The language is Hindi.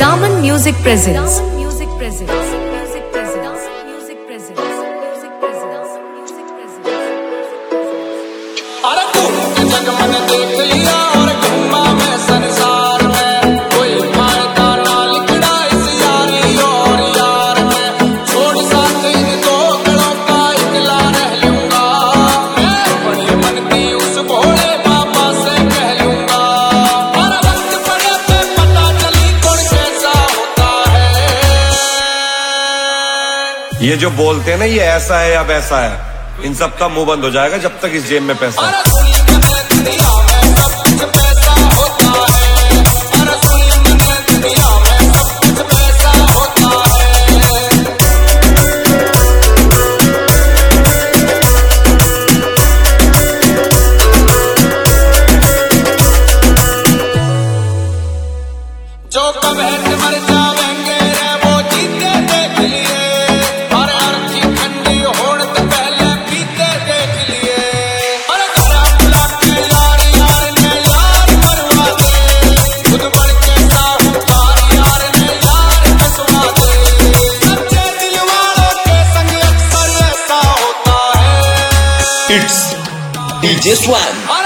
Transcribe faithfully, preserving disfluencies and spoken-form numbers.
Daman Music presents. Music presents. Music presents. Music presents. Music presents. Music presents. अरे तू जग मन देख लिया और घूमा मैं संसार में, कोई फायदा ना लिखड़ा इस यारी और यार में। छोड़ साथ इन दो गलों का इकला रह लूंगा, मैं बड़ी मन की उस भोले बाबा से कह लूंगा। हर वक्त पड़े पे पता चली कौन कैसा होता है। ये जो बोलते हैं ना ये ऐसा है या वैसा है, इन सब का मुंह बंद हो जाएगा जब तक इस जेब में पैसा है। अरे सुनी मैंने दुनिया में सब कुछ पैसा होता है। अरे सुनी मैंने दुनिया में सब कुछ पैसा होता है। जो कब है मर जावेंगे रे वो जीते देख लिए। अरे अर्थी ठंडी होने तो पहले पीते देख लिए। अरे घरा बुला के यार यार ने यार मरवा दे, खुद बढ़ के साहूकार यार ने यार कसवा दे। सच्चे दिल वालों के संग अक्सर ऐसा होता है। It's D J Swan.